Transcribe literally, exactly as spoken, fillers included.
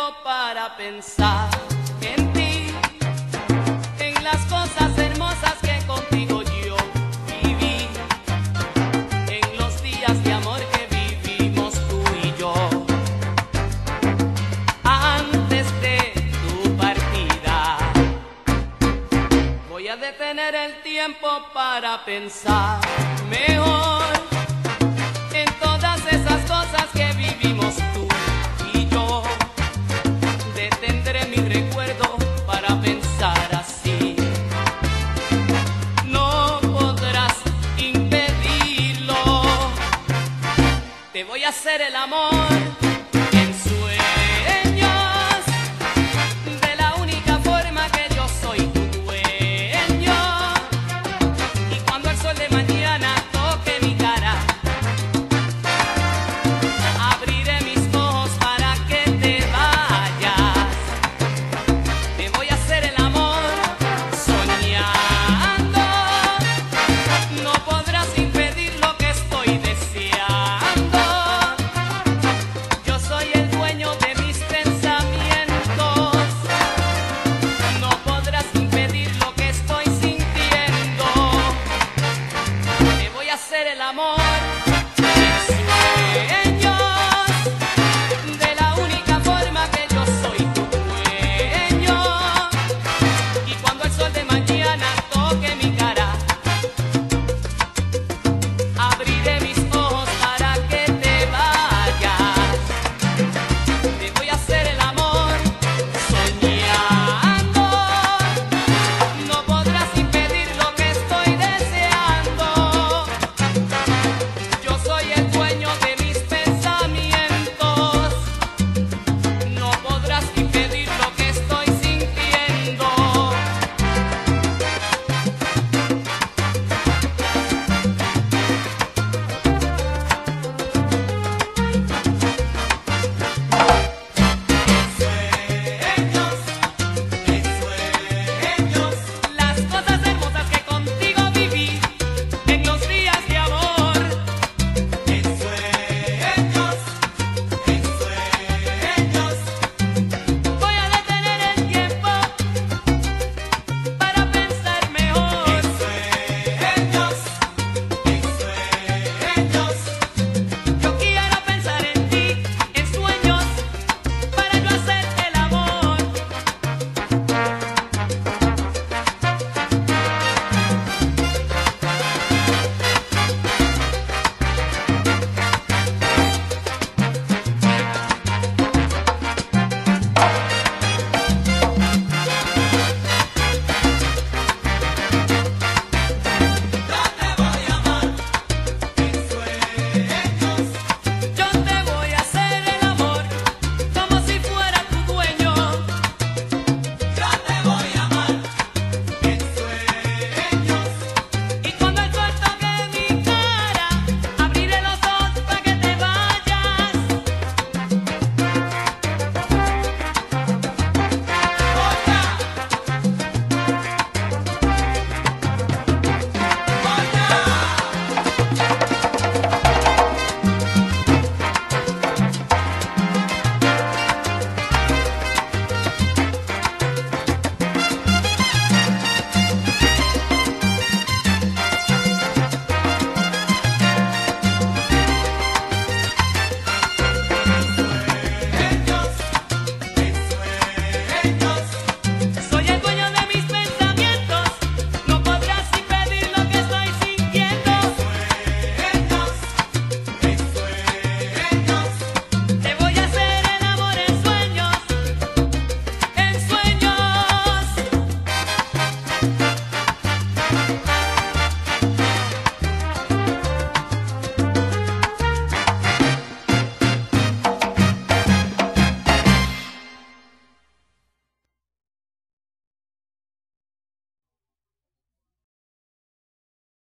para pensar en ti, en las cosas hermosas que contigo yo viví, en los días de amor que vivimos tú y yo. Antes de tu partida, voy a detener el tiempo para pensar mejor en todas esas cosas que vivimos tú y yo. Detendré mi recuerdo para pensar así. No podrás impedirlo. Te voy a hacer el amor en sueños, de la única forma que yo soy tu dueño. Y cuando el sol de mañana toque mi cara, abriré mis ojos para que te vayas. Te voy a hacer el amor soñando. No podrás impedir lo que estoy deseando. Yo soy el dueño de mis pensamientos. No podrás impedir lo que estoy sintiendo. Te voy a hacer el amor